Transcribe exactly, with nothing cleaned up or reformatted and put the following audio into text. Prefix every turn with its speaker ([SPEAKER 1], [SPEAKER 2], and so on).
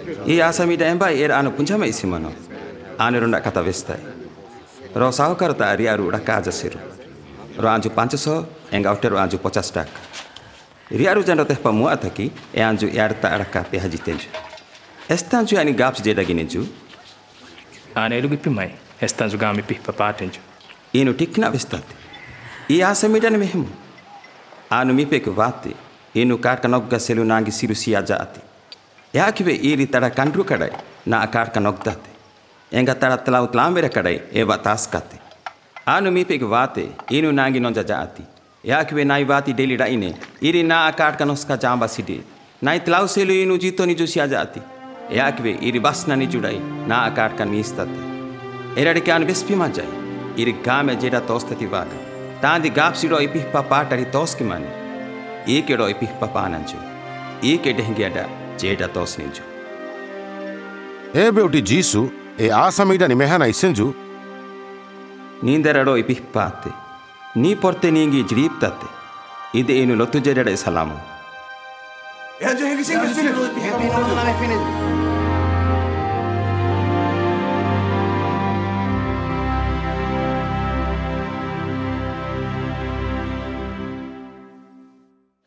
[SPEAKER 1] I asamida embai era anu punjama isimano. Anu runda kata vestai. Ro sahukarta riaru raka ajasiru. Ro anju pancaso enga outero anju pocas dak. Riaru janda teh pamua ataki e anju yarta raka pe haji tenju. Estanju ani gaps jeda ginenju.
[SPEAKER 2] Ane elu gipi mai. Estanju gami pi papatenju.
[SPEAKER 1] Inu tikna vestate. I asamida ne mehmu. Anu mipek vate. Inu karka nogga selu nangi siru siaja ati. Yakive iri tada kandru kadai na akarka nogdate. Enga tada telau telambere kadai eva taskate. Anu mipek vate inu nangi nonjaja ati. Yakive nai vati deli raine iri na akarka noska jamba sidi. Nai telau selu inu jito niju siaja ati. Yakive iri basna niju dai na akarka nistate. Eradike anu vespi majai. Iri game jeda tostati vaga. Tandi gapsiro ipih papatari toskimani. Ikedo ipih papananju. Ike dehingiada jeda tos ninju.
[SPEAKER 3] E beauty jisu e asamida ni mehana isenju.
[SPEAKER 1] Ninderado ipih pate. Ni porte ningi jiriptate. Ide inu lotu jeda salamu.
[SPEAKER 4] Ya jo hengi sengi spinel.